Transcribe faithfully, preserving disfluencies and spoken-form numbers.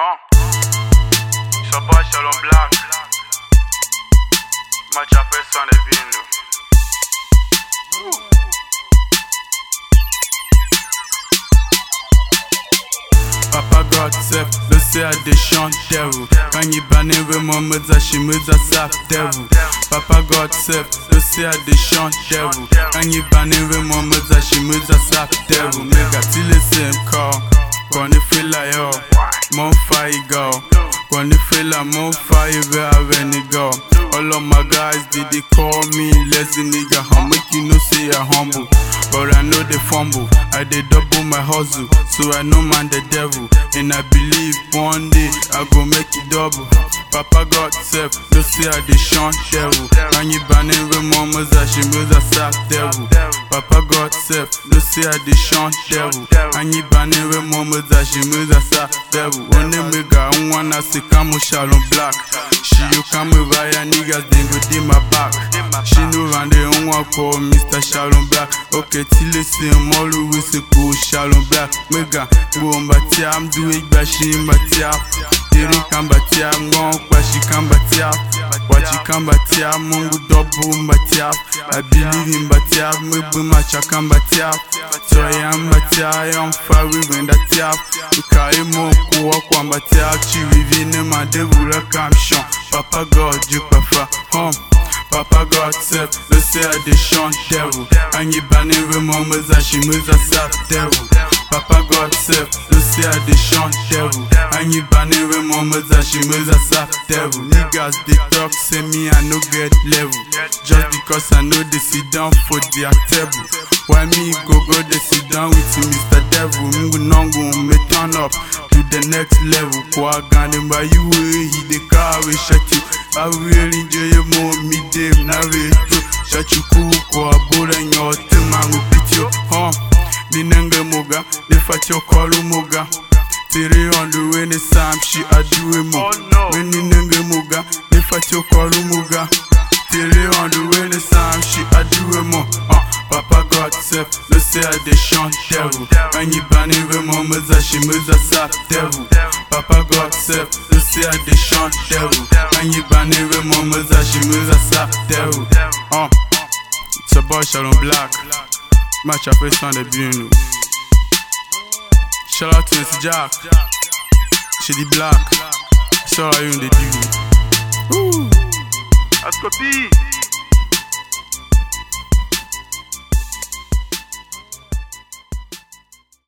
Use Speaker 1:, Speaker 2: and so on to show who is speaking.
Speaker 1: Hein? Sois pas Shalom Black. Match après ça, on est venu.
Speaker 2: Papa God sef, le se a des chanteru. Quand il banne vraiment me zachi me zasafteru. Papa God sef, le se a des chanteru. Quand il banne vraiment me zachi me zasafteru. Mega till the same call. Quand il fait la yo, mon fire go. Quand il fait la mon fire when he go. All of my guys did they call me lazy nigga. How make you know say I humble, but I know they fumble. I did double my hustle, so I know man the devil. And I believe one day I go make it double. Papa God sef, no say I dey shunt devil. When you banning with mama zashi muza sap devil. Papa God sef, no say I dey shunt devil. When you banning with mama zashi muza sap devil. One day me ga unwana se kamo Shalom Black. She you come with via niggas then go dey my back. She no run the unwa call Mister Shalom Black. Okay till they say I'm always a cool Shalom Black. Mega go on batia, I'm doing bashi batia. Diri kan batia, ngon kwashi kan batia. Wachi kan batia, mungu double batia. I believe in batia, mebe macha kan batia. So I am batia, I am far when that tap. Ukai mo kuwa kwa batia, chiwi vine ma devula kamshon. Papa God, you prefer home. Papa God sef, le se a des chants devil. And you banning with mama zashi muza sap devil. Papa God sef, le se a des chants devil. And you banning with mama zashi muza sap devil. Niggas they talk say me I no get level. Just because I know they sit down for their table. Why me go go they sit down with Mister Devil. Mungu nongo me turn up to the next level. Kwa gane by you he the car we shut you. I really enjoy your more me dem na reto. Shut you cool kwa bora nyote mangu pityo. Huh? Binenge moga, they fat your call moga. Tere on the way the Sam she a do it more. When you nenge moga, they fat your call moga. Tere on the way the Sam she a do it more. Uh, Papa God sef, le se a des chants devil. When you banning with mama zashi muza sap devil. Papa God sef, le se a des chants devil. When you banning with mama zashi muza sap devil. Uh, it's a boy Shalom Black. Match après ça, on est bien nous. Shout out to Mister Jack. Chez the Black. So are you in the dude.
Speaker 1: Ascopi.